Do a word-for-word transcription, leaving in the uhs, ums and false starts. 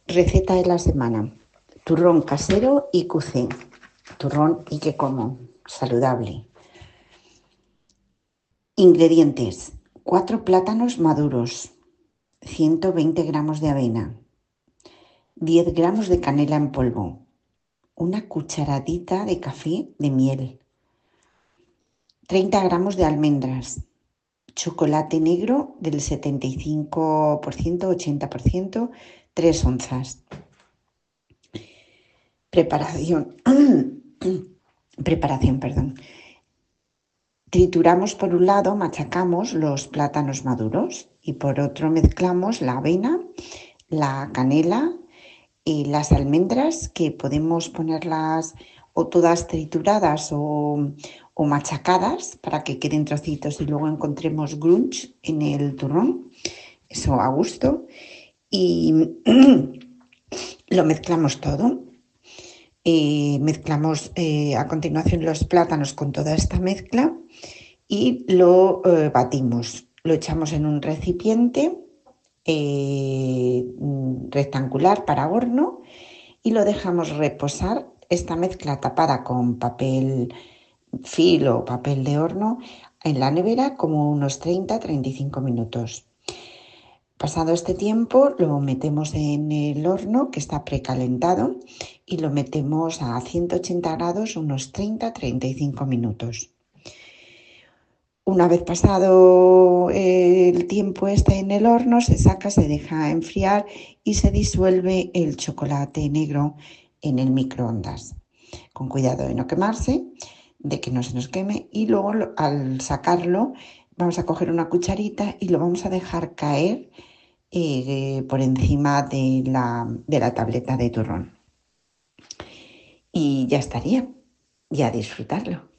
Receta de la semana. Turrón casero y cucé. Turrón y que como. Saludable. Ingredientes. cuatro plátanos maduros. ciento veinte gramos de avena. diez gramos de canela en polvo. Una cucharadita de café de miel. treinta gramos de almendras. Chocolate negro del setenta y cinco por ciento, ochenta por ciento, tres onzas. Preparación. Preparación, perdón. Trituramos por un lado, machacamos los plátanos maduros y por otro mezclamos la avena, la canela y las almendras, que podemos ponerlas o todas trituradas o, o machacadas para que queden trocitos y luego encontremos grunge en el turrón, eso a gusto, y lo mezclamos todo. Eh, mezclamos eh, a continuación los plátanos con toda esta mezcla y lo eh, batimos. Lo echamos en un recipiente eh, rectangular para horno y lo dejamos reposar. Esta mezcla tapada con papel film o papel de horno en la nevera como unos treinta a treinta y cinco minutos. Pasado este tiempo lo metemos en el horno que está precalentado y lo metemos a ciento ochenta grados unos treinta a treinta y cinco minutos. Una vez pasado el tiempo este en el horno, se saca, se deja enfriar y se disuelve el chocolate negro en el microondas. Con cuidado de no quemarse, de que no se nos queme, y luego al sacarlo vamos a coger una cucharita y lo vamos a dejar caer Eh, por encima de la, de la tableta de turrón. Y ya estaría, ya disfrutarlo.